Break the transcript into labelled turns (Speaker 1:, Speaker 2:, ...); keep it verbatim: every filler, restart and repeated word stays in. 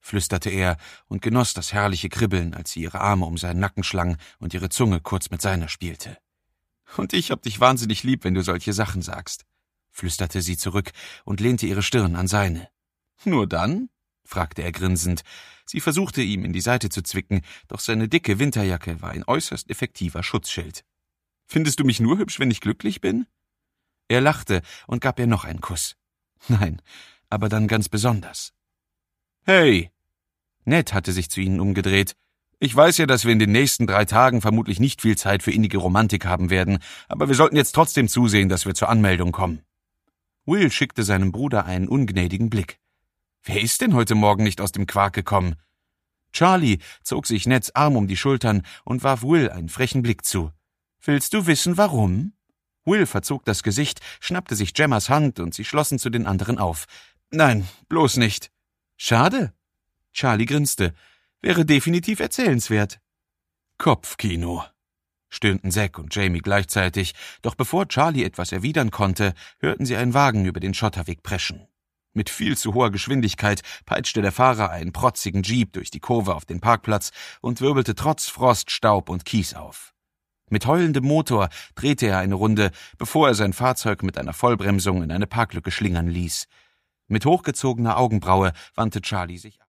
Speaker 1: flüsterte er und genoss das herrliche Kribbeln, als sie ihre Arme um seinen Nacken schlang und ihre Zunge kurz mit seiner spielte. »Und ich hab dich wahnsinnig lieb, wenn du solche Sachen sagst«, flüsterte sie zurück und lehnte ihre Stirn an seine. »Nur dann?« fragte er grinsend. Sie versuchte, ihm in die Seite zu zwicken, doch seine dicke Winterjacke war ein äußerst effektiver Schutzschild. »Findest du mich nur hübsch, wenn ich glücklich bin?« Er lachte und gab ihr noch einen Kuss. »Nein, aber dann ganz besonders.« »Hey!« Ned hatte sich zu ihnen umgedreht. »Ich weiß ja, dass wir in den nächsten drei Tagen vermutlich nicht viel Zeit für innige Romantik haben werden, aber wir sollten jetzt trotzdem zusehen, dass wir zur Anmeldung kommen.« Will schickte seinem Bruder einen ungnädigen Blick. »Wer ist denn heute Morgen nicht aus dem Quark gekommen?« Charlie zog sich Neds Arm um die Schultern und warf Will einen frechen Blick zu. »Willst du wissen, warum?« Will verzog das Gesicht, schnappte sich Gemmas Hand und sie schlossen zu den anderen auf. »Nein, bloß nicht.« »Schade.« Charlie grinste. »Wäre definitiv erzählenswert.« »Kopfkino«, stöhnten Zack und Jamie gleichzeitig, doch bevor Charlie etwas erwidern konnte, hörten sie einen Wagen über den Schotterweg preschen. Mit viel zu hoher Geschwindigkeit peitschte der Fahrer einen protzigen Jeep durch die Kurve auf den Parkplatz und wirbelte trotz Frost, Staub und Kies auf. Mit heulendem Motor drehte er eine Runde, bevor er sein Fahrzeug mit einer Vollbremsung in eine Parklücke schlingern ließ. Mit hochgezogener Augenbraue wandte Charlie sich ab.